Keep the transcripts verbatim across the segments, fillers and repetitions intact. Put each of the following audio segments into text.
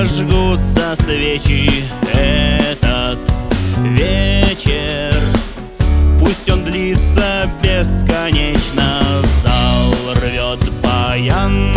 зажгутся свечи. Этот вечер, пусть он длится бесконечно, зал рвет баян.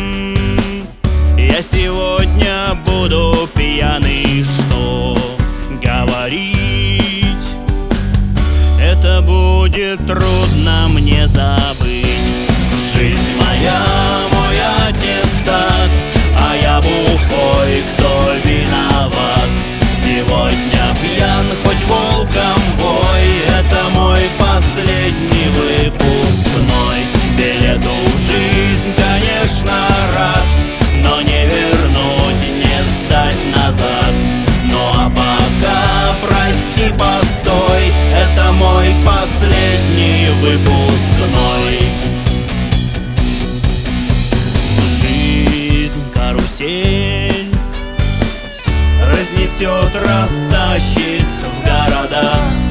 Я сегодня буду пьяный, что говорить? Это будет трудно мне забыть. Жизнь моя, мой аттестат, а я бухой, кто виноват? Сегодня пьян, хоть волком вой, это мой последний выпускной. Билету в жизнь, конечно, рад, но не вернуть, не сдать назад. Ну а пока, прости, постой, это мой последний выпускной. Жизнь карусель разнесет, растащит в города.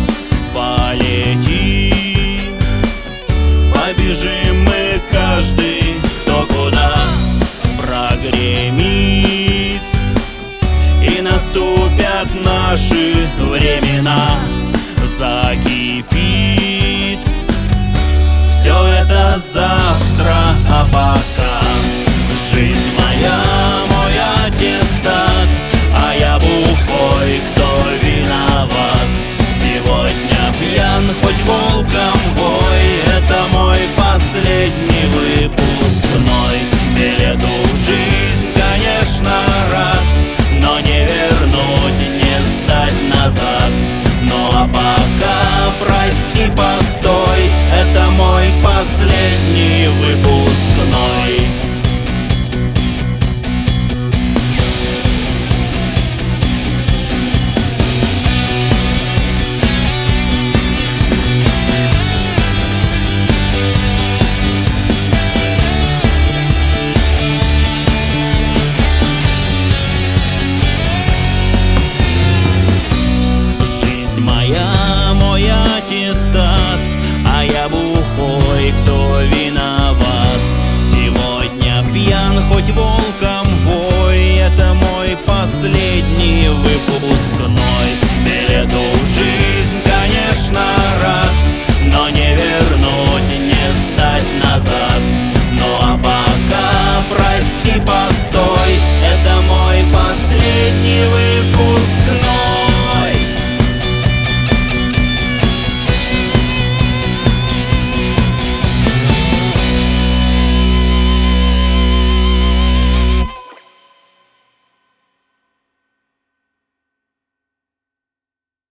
Полетим, побежим мы каждый кто куда. Прогремит, и наступят наши времена. Закипит все это завтра, а пока жизнь моя, мой аттестат, а я бухой, кто виноват? Сегодня пьян, хоть волком вой, это мой последний выпускной. Билету в жизнь, конечно, рад, но не вернуть, не сдать назад. Ну а пока, прости, постой, это мой последний выпускной. Мой аттестат, а я бухой, кто виноват? Сегодня пьян, хоть волком вой, это мой последний выпускной. Билету в жизнь, конечно, рад, но не вернуть, не сдать назад. Ну а пока, прости, пожалуйста,